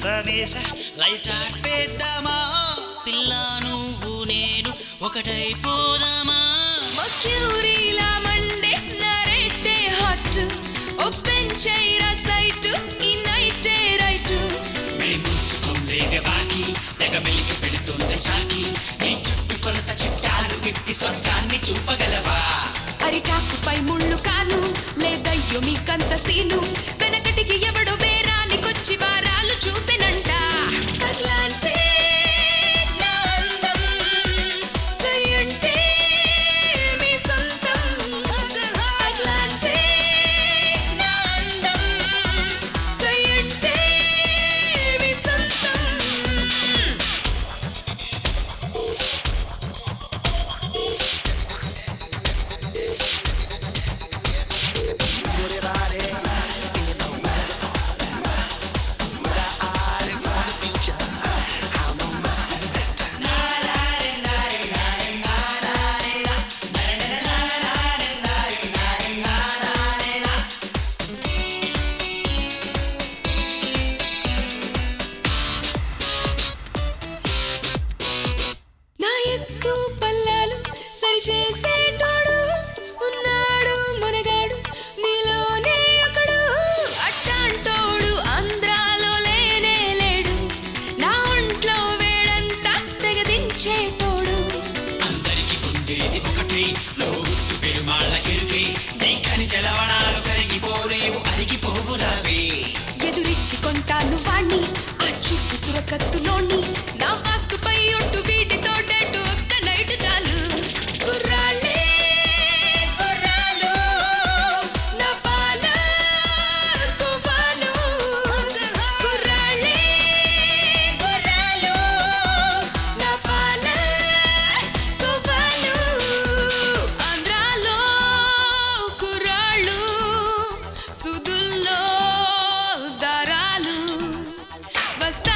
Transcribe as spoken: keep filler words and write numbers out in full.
మంచమేసా light ఆర్పేద్దామా పిల్లా నువ్వు నేను ఒకటైపోదామా మక్యూరీలా మండే నరేటే హాట్ ఓపెన్ చేయరా సైట్ ఈ నైటే రైట్ మేముంచుకుందేగ బాకి తెగ మెలికి పెడుతుంది చాకి నీ చుట్టూ కొలత చిట్టాలు విప్పి స్వర్గాన్ని చూపగలవా అరిటాకుపై ముళ్ళు కాను లేదయ్యో మీకంత సీను వెనకటికి ఎవడో వేరానికొచ్చి వారాలు చూసినంట అట్లాంటి నా అందం సయ్యంటే మీ సొంతం అట్లాంటి నా అందం సయ్యంటే మీ సొంతం నా ఎత్తు పల్లాలు సరిచేసేటోడు ఉన్నాడు మనగాడు నీలోనే ఒకడు అట్టాంటోడు ఆంధ్రాలో లేనే లేడు నా ఒంట్లో వేడంతా తెగదించేటోడు అందరికి ఉండేది ఒకటే లోగుట్టు పెరుమాళ్ళ కెరుకే నీ ఖనిజ లవణాలు కరిగిపోలేవు అరిగిపోవు రావే ఎదురిచ్చి కొంటాను వాణ్ణి ఆ చూపు సురకత్తులోని నా వాస్తుపై ఒట్టు వీటితో డేటు ఒక్క నైట్ చాలు కుర్రాళ్ళే కుర్రాలు నా పాల కువ్వాలు కుర్రాళ్ళే కుర్రాలు నా పాల కువ్వాలు ఆంధ్రాలో కుర్రాళ్ళు సుదుల్లో దారాలు వస్తా